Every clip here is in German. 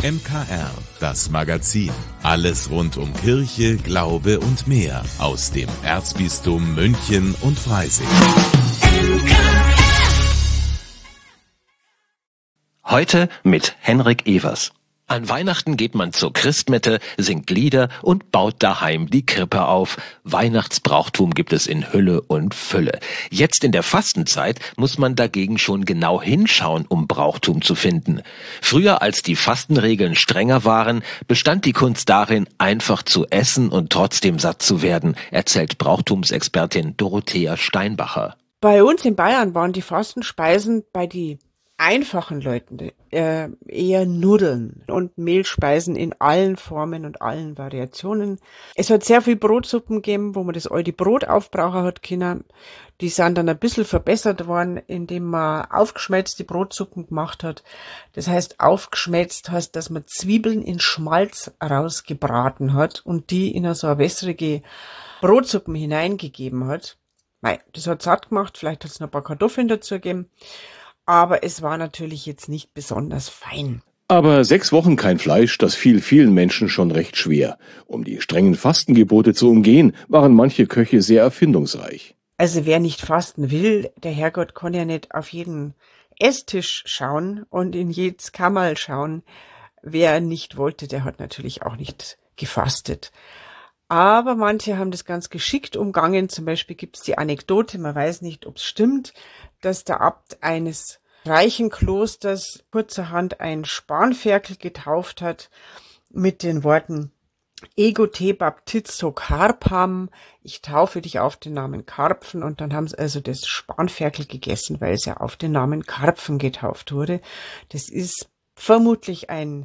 MKR, das Magazin. Alles rund um Kirche, Glaube und mehr aus dem Erzbistum München und Freising. Heute mit Henrik Evers. An Weihnachten geht man zur Christmette, singt Lieder und baut daheim die Krippe auf. Weihnachtsbrauchtum gibt es in Hülle und Fülle. Jetzt in der Fastenzeit muss man dagegen schon genau hinschauen, um Brauchtum zu finden. Früher, als die Fastenregeln strenger waren, bestand die Kunst darin, einfach zu essen und trotzdem satt zu werden, erzählt Brauchtumsexpertin Dorothea Steinbacher. Bei uns in Bayern waren die Fastenspeisen bei die einfachen Leuten eher Nudeln und Mehlspeisen in allen Formen und allen Variationen. Es hat sehr viel Brotsuppen gegeben, wo man das alte Brot aufbrauchen hat können. Die sind dann ein bisschen verbessert worden, indem man aufgeschmelzte Brotsuppen gemacht hat. Das heißt, aufgeschmelzt heißt, dass man Zwiebeln in Schmalz rausgebraten hat und die in so eine wässrige Brotsuppen hineingegeben hat. Das hat satt gemacht, vielleicht hat es noch ein paar Kartoffeln dazu gegeben. Aber es war natürlich jetzt nicht besonders fein. Aber 6 Wochen kein Fleisch, das fiel vielen Menschen schon recht schwer. Um die strengen Fastengebote zu umgehen, waren manche Köche sehr erfindungsreich. Also wer nicht fasten will, der Herrgott kann ja nicht auf jeden Esstisch schauen und in jedes Kammerl schauen. Wer nicht wollte, der hat natürlich auch nicht gefastet. Aber manche haben das ganz geschickt umgangen. Zum Beispiel gibt es die Anekdote, man weiß nicht, ob es stimmt, dass der Abt eines reichen Klosters kurzerhand ein Spanferkel getauft hat mit den Worten Ego te baptizo carpam, ich taufe dich auf den Namen Karpfen, und dann haben sie also das Spanferkel gegessen, weil es ja auf den Namen Karpfen getauft wurde. Das ist vermutlich ein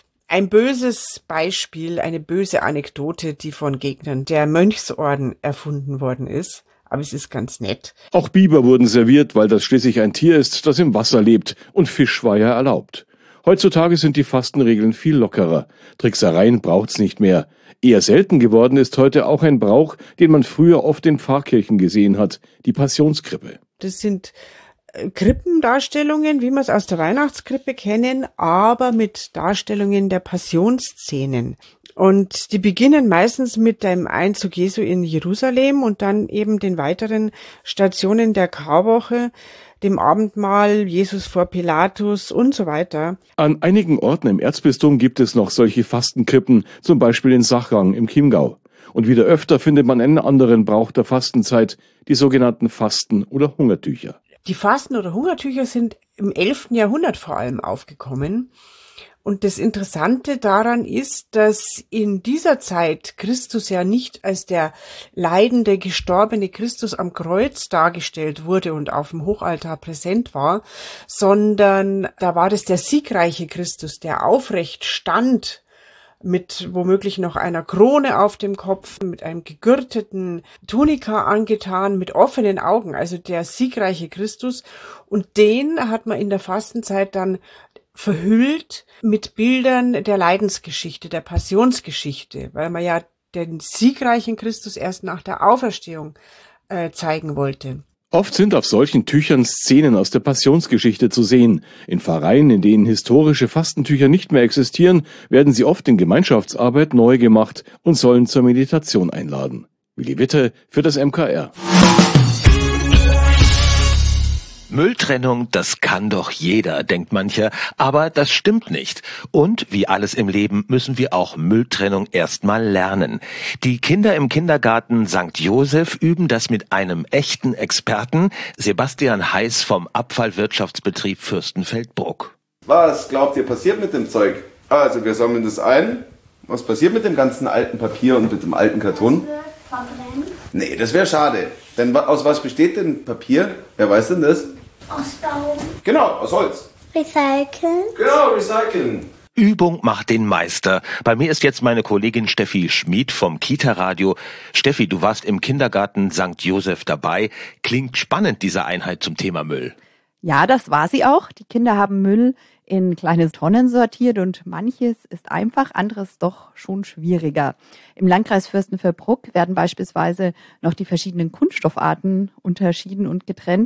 böses Beispiel, eine böse Anekdote, die von Gegnern der Mönchsorden erfunden worden ist. Aber es ist ganz nett. Auch Biber wurden serviert, weil das schließlich ein Tier ist, das im Wasser lebt, und Fisch war ja erlaubt. Heutzutage sind die Fastenregeln viel lockerer. Tricksereien braucht's nicht mehr. Eher selten geworden ist heute auch ein Brauch, den man früher oft in Pfarrkirchen gesehen hat, die Passionskrippe. Das sind Krippendarstellungen, wie wir es aus der Weihnachtskrippe kennen, aber mit Darstellungen der Passionsszenen. Und die beginnen meistens mit dem Einzug Jesu in Jerusalem und dann eben den weiteren Stationen der Karwoche, dem Abendmahl, Jesus vor Pilatus und so weiter. An einigen Orten im Erzbistum gibt es noch solche Fastenkrippen, zum Beispiel in Sachrang im Chiemgau. Und wieder öfter findet man einen anderen Brauch der Fastenzeit, die sogenannten Fasten- oder Hungertücher. Die Fasten- oder Hungertücher sind im 11. Jahrhundert vor allem aufgekommen. Und das Interessante daran ist, dass in dieser Zeit Christus ja nicht als der leidende, gestorbene Christus am Kreuz dargestellt wurde und auf dem Hochaltar präsent war, sondern da war das der siegreiche Christus, der aufrecht stand, mit womöglich noch einer Krone auf dem Kopf, mit einem gegürteten Tunika angetan, mit offenen Augen, also der siegreiche Christus. Und den hat man in der Fastenzeit dann verhüllt mit Bildern der Leidensgeschichte, der Passionsgeschichte, weil man ja den siegreichen Christus erst nach der Auferstehung zeigen wollte. Oft sind auf solchen Tüchern Szenen aus der Passionsgeschichte zu sehen. In Pfarreien, in denen historische Fastentücher nicht mehr existieren, werden sie oft in Gemeinschaftsarbeit neu gemacht und sollen zur Meditation einladen. Willi Witte für das MKR. Mülltrennung, das kann doch jeder, denkt mancher, aber das stimmt nicht. Und wie alles im Leben müssen wir auch Mülltrennung erstmal lernen. Die Kinder im Kindergarten St. Joseph üben das mit einem echten Experten, Sebastian Heiß vom Abfallwirtschaftsbetrieb Fürstenfeldbruck. Was glaubt ihr passiert mit dem Zeug? Also wir sammeln das ein. Was passiert mit dem ganzen alten Papier und mit dem alten Karton? Verbrennen. Nee, das wäre schade. Denn aus was besteht denn Papier? Wer weiß denn das? Aus Baum. Genau, aus Holz. Recyceln. Genau, recyceln. Übung macht den Meister. Bei mir ist jetzt meine Kollegin Steffi Schmid vom Kita-Radio. Steffi, du warst im Kindergarten St. Joseph dabei. Klingt spannend, diese Einheit zum Thema Müll. Ja, das war sie auch. Die Kinder haben Müll in kleine Tonnen sortiert und manches ist einfach, anderes doch schon schwieriger. Im Landkreis Fürstenfeldbruck werden beispielsweise noch die verschiedenen Kunststoffarten unterschieden und getrennt.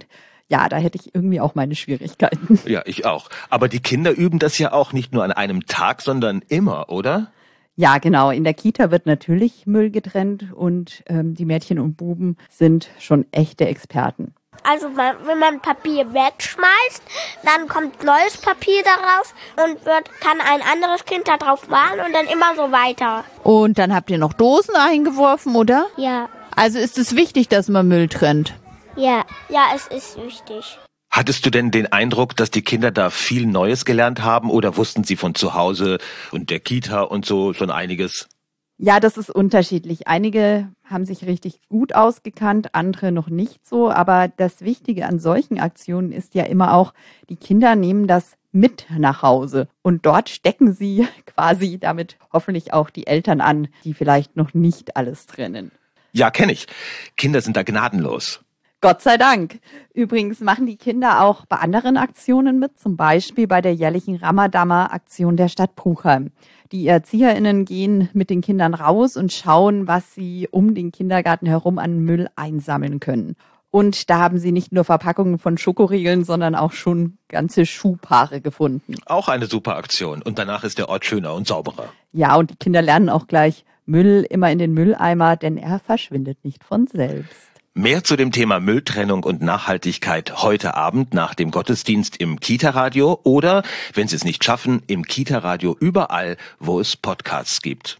Ja, da hätte ich irgendwie auch meine Schwierigkeiten. Ja, ich auch. Aber die Kinder üben das ja auch nicht nur an einem Tag, sondern immer, oder? Ja, genau. In der Kita wird natürlich Müll getrennt und die Mädchen und Buben sind schon echte Experten. Also wenn man Papier wegschmeißt, dann kommt neues Papier darauf und kann ein anderes Kind da drauf malen und dann immer so weiter. Und dann habt ihr noch Dosen eingeworfen, oder? Ja, Also ist es wichtig, dass man Müll trennt? ja, es ist wichtig. Hattest du denn den Eindruck, dass die Kinder da viel Neues gelernt haben oder wussten sie von zu Hause und der Kita und so schon einiges? Ja, das ist unterschiedlich. Einige haben sich richtig gut ausgekannt, andere noch nicht so. Aber das Wichtige an solchen Aktionen ist ja immer auch, die Kinder nehmen das mit nach Hause. Und dort stecken sie quasi damit hoffentlich auch die Eltern an, die vielleicht noch nicht alles trennen. Ja, kenne ich. Kinder sind da gnadenlos. Gott sei Dank. Übrigens machen die Kinder auch bei anderen Aktionen mit, zum Beispiel bei der jährlichen Ramadama-Aktion der Stadt Puchheim. Die ErzieherInnen gehen mit den Kindern raus und schauen, was sie um den Kindergarten herum an Müll einsammeln können. Und da haben sie nicht nur Verpackungen von Schokoriegeln, sondern auch schon ganze Schuhpaare gefunden. Auch eine super Aktion. Und danach ist der Ort schöner und sauberer. Ja, und die Kinder lernen auch gleich, Müll immer in den Mülleimer, denn er verschwindet nicht von selbst. Mehr zu dem Thema Mülltrennung und Nachhaltigkeit heute Abend nach dem Gottesdienst im Kita-Radio oder, wenn Sie es nicht schaffen, im Kita-Radio überall, wo es Podcasts gibt.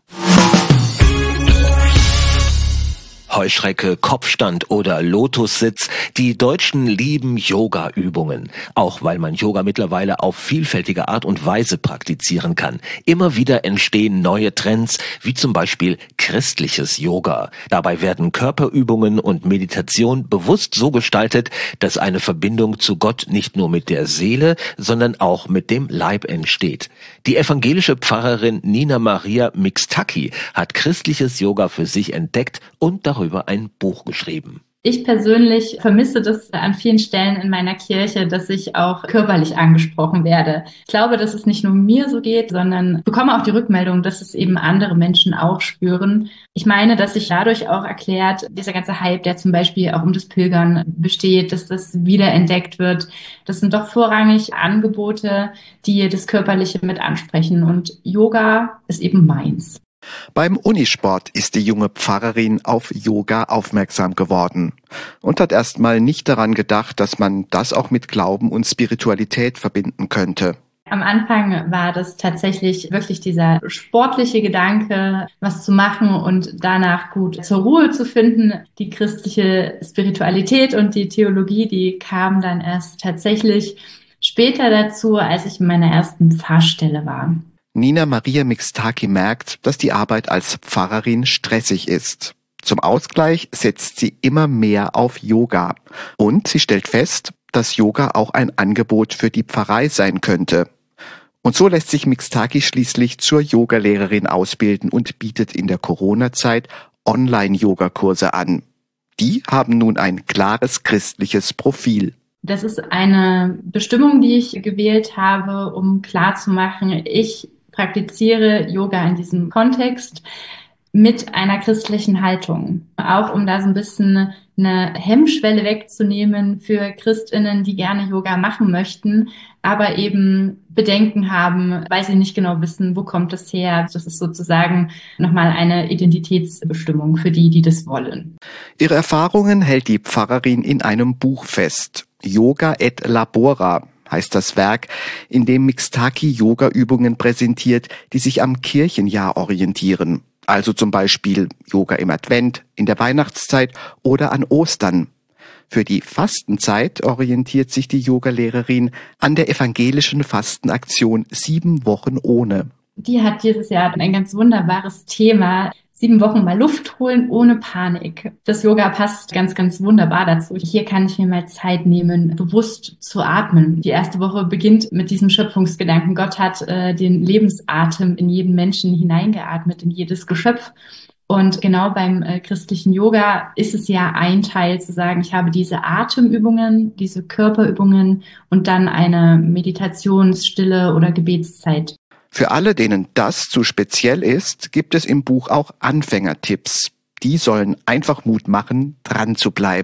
Heuschrecke, Kopfstand oder Lotussitz. Die Deutschen lieben Yoga-Übungen, auch weil man Yoga mittlerweile auf vielfältige Art und Weise praktizieren kann. Immer wieder entstehen neue Trends, wie zum Beispiel christliches Yoga. Dabei werden Körperübungen und Meditation bewusst so gestaltet, dass eine Verbindung zu Gott nicht nur mit der Seele, sondern auch mit dem Leib entsteht. Die evangelische Pfarrerin Nina Maria Mixtaki hat christliches Yoga für sich entdeckt und darüber ein Buch geschrieben. Ich persönlich vermisse das an vielen Stellen in meiner Kirche, dass ich auch körperlich angesprochen werde. Ich glaube, dass es nicht nur mir so geht, sondern ich bekomme auch die Rückmeldung, dass es eben andere Menschen auch spüren. Ich meine, dass sich dadurch auch erklärt, dieser ganze Hype, der zum Beispiel auch um das Pilgern besteht, dass das wiederentdeckt wird. Das sind doch vorrangig Angebote, die das Körperliche mit ansprechen. Und Yoga ist eben meins. Beim Unisport ist die junge Pfarrerin auf Yoga aufmerksam geworden und hat erstmal nicht daran gedacht, dass man das auch mit Glauben und Spiritualität verbinden könnte. Am Anfang war das tatsächlich wirklich dieser sportliche Gedanke, was zu machen und danach gut zur Ruhe zu finden. Die christliche Spiritualität und die Theologie, die kamen dann erst tatsächlich später dazu, als ich in meiner ersten Pfarrstelle war. Nina Maria Mixtaki merkt, dass die Arbeit als Pfarrerin stressig ist. Zum Ausgleich setzt sie immer mehr auf Yoga. Und sie stellt fest, dass Yoga auch ein Angebot für die Pfarrei sein könnte. Und so lässt sich Mixtaki schließlich zur Yogalehrerin ausbilden und bietet in der Corona-Zeit Online-Yogakurse an. Die haben nun ein klares christliches Profil. Das ist eine Bestimmung, die ich gewählt habe, um klarzumachen, ich praktiziere Yoga in diesem Kontext mit einer christlichen Haltung. Auch um da so ein bisschen eine Hemmschwelle wegzunehmen für ChristInnen, die gerne Yoga machen möchten, aber eben Bedenken haben, weil sie nicht genau wissen, wo kommt es her. Das ist sozusagen nochmal eine Identitätsbestimmung für die, die das wollen. Ihre Erfahrungen hält die Pfarrerin in einem Buch fest. Yoga et Labora heißt das Werk, in dem Mixtaki Yoga-Übungen präsentiert, die sich am Kirchenjahr orientieren. Also zum Beispiel Yoga im Advent, in der Weihnachtszeit oder an Ostern. Für die Fastenzeit orientiert sich die Yogalehrerin an der evangelischen Fastenaktion 7 Wochen ohne. Die hat dieses Jahr ein ganz wunderbares Thema. 7 Wochen mal Luft holen ohne Panik. Das Yoga passt ganz, ganz wunderbar dazu. Hier kann ich mir mal Zeit nehmen, bewusst zu atmen. Die erste Woche beginnt mit diesem Schöpfungsgedanken. Gott hat den Lebensatem in jeden Menschen hineingeatmet, in jedes Geschöpf. Und genau beim christlichen Yoga ist es ja ein Teil zu sagen, ich habe diese Atemübungen, diese Körperübungen und dann eine Meditationsstille oder Gebetszeit. Für alle, denen das zu speziell ist, gibt es im Buch auch Anfängertipps. Die sollen einfach Mut machen, dran zu bleiben.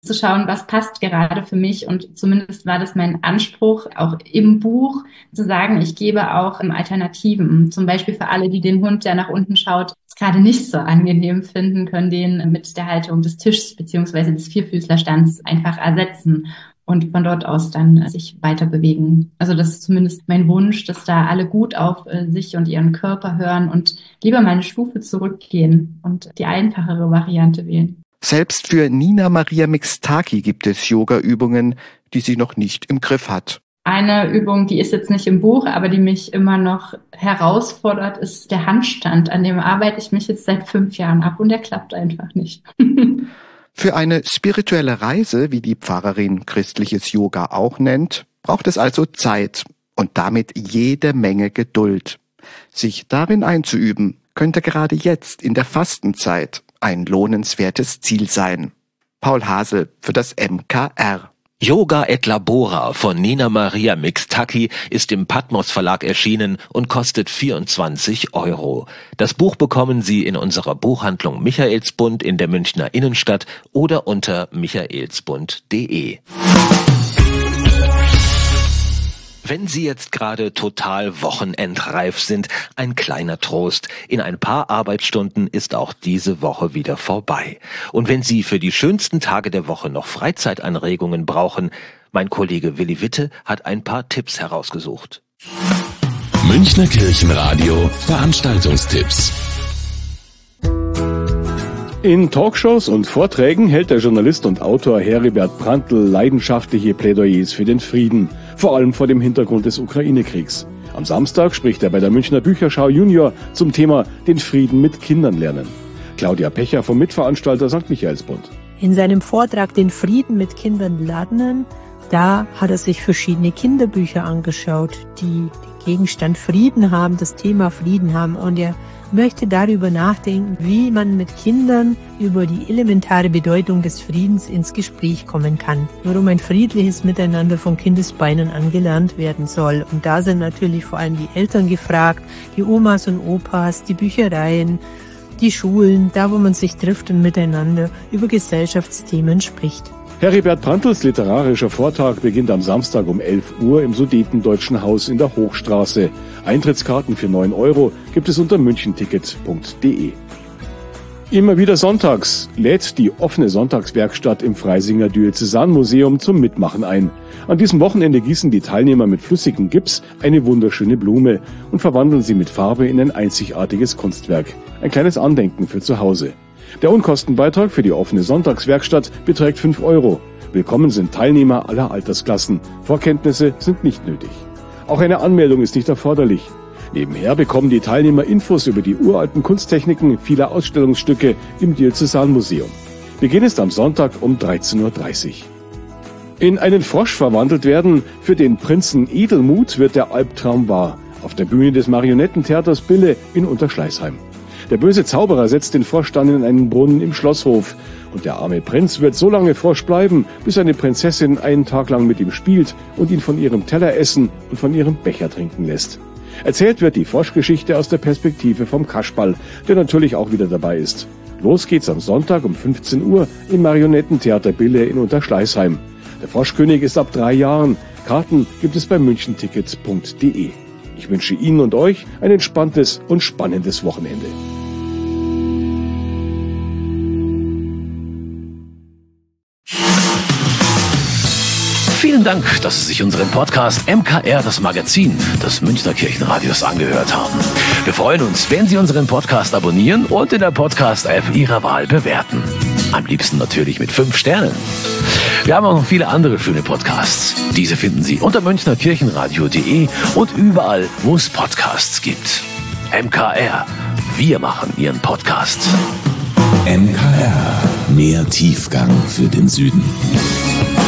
zu schauen, was passt gerade für mich. Und zumindest war das mein Anspruch, auch im Buch zu sagen, ich gebe auch Alternativen. Zum Beispiel für alle, die den Hund, der nach unten schaut, gerade nicht so angenehm finden, können den mit der Haltung des Tischs beziehungsweise des Vierfüßlerstands einfach ersetzen und von dort aus dann sich weiter bewegen. Also das ist zumindest mein Wunsch, dass da alle gut auf sich und ihren Körper hören und lieber mal eine Stufe zurückgehen und die einfachere Variante wählen. Selbst für Nina Maria Mixtaki gibt es Yoga-Übungen, die sie noch nicht im Griff hat. Eine Übung, die ist jetzt nicht im Buch, aber die mich immer noch herausfordert, ist der Handstand. An dem arbeite ich mich jetzt seit 5 Jahren ab und der klappt einfach nicht. Für eine spirituelle Reise, wie die Pfarrerin christliches Yoga auch nennt, braucht es also Zeit und damit jede Menge Geduld. Sich darin einzuüben, könnte gerade jetzt in der Fastenzeit ein lohnenswertes Ziel sein. Paul Hasel für das MKR. Yoga et Labora von Nina Maria Mixtaki ist im Patmos Verlag erschienen und kostet 24 €. Das Buch bekommen Sie in unserer Buchhandlung Michaelsbund in der Münchner Innenstadt oder unter michaelsbund.de. Wenn Sie jetzt gerade total wochenendreif sind, ein kleiner Trost. In ein paar Arbeitsstunden ist auch diese Woche wieder vorbei. Und wenn Sie für die schönsten Tage der Woche noch Freizeitanregungen brauchen, mein Kollege Willi Witte hat ein paar Tipps herausgesucht. Münchner Kirchenradio Veranstaltungstipps. In Talkshows und Vorträgen hält der Journalist und Autor Heribert Prantl leidenschaftliche Plädoyers für den Frieden, vor allem vor dem Hintergrund des Ukraine-Kriegs. Am Samstag spricht er bei der Münchner Bücherschau Junior zum Thema den Frieden mit Kindern lernen. Claudia Pecher vom Mitveranstalter St. Michaelsbund. In seinem Vortrag Den Frieden mit Kindern lernen, da hat er sich verschiedene Kinderbücher angeschaut, die den Gegenstand Frieden haben, das Thema Frieden haben, und er möchte darüber nachdenken, wie man mit Kindern über die elementare Bedeutung des Friedens ins Gespräch kommen kann. Warum ein friedliches Miteinander von Kindesbeinen angelernt werden soll. Und da sind natürlich vor allem die Eltern gefragt, die Omas und Opas, die Büchereien, die Schulen, da wo man sich trifft und miteinander über Gesellschaftsthemen spricht. Heribert Prantls literarischer Vortrag beginnt am Samstag um 11 Uhr im Sudetendeutschen Haus in der Hochstraße. Eintrittskarten für 9 € gibt es unter münchenticket.de. Immer wieder sonntags lädt die offene Sonntagswerkstatt im Freisinger Diözesanmuseum zum Mitmachen ein. An diesem Wochenende gießen die Teilnehmer mit flüssigem Gips eine wunderschöne Blume und verwandeln sie mit Farbe in ein einzigartiges Kunstwerk. Ein kleines Andenken für zu Hause. Der Unkostenbeitrag für die offene Sonntagswerkstatt beträgt 5 €. Willkommen sind Teilnehmer aller Altersklassen. Vorkenntnisse sind nicht nötig. Auch eine Anmeldung ist nicht erforderlich. Nebenher bekommen die Teilnehmer Infos über die uralten Kunsttechniken vieler Ausstellungsstücke im Diözesanmuseum. Beginn ist am Sonntag um 13:30 Uhr. In einen Frosch verwandelt werden, für den Prinzen Edelmut wird der Albtraum wahr. Auf der Bühne des Marionettentheaters Bille in Unterschleißheim. Der böse Zauberer setzt den Frosch dann in einen Brunnen im Schlosshof. Und der arme Prinz wird so lange Frosch bleiben, bis eine Prinzessin einen Tag lang mit ihm spielt und ihn von ihrem Teller essen und von ihrem Becher trinken lässt. Erzählt wird die Froschgeschichte aus der Perspektive vom Kasperl, der natürlich auch wieder dabei ist. Los geht's am Sonntag um 15 Uhr im Marionettentheater Bille in Unterschleißheim. Der Froschkönig ist ab 3 Jahren. Karten gibt es bei münchenticket.de. Ich wünsche Ihnen und euch ein entspanntes und spannendes Wochenende. Vielen Dank, dass Sie sich unseren Podcast MKR, das Magazin des Münchner Kirchenradios, angehört haben. Wir freuen uns, wenn Sie unseren Podcast abonnieren und in der Podcast-App Ihrer Wahl bewerten. Am liebsten natürlich mit 5 Sternen. Wir haben auch noch viele andere schöne Podcasts. Diese finden Sie unter münchnerkirchenradio.de und überall, wo es Podcasts gibt. MKR, wir machen Ihren Podcast. MKR, mehr Tiefgang für den Süden.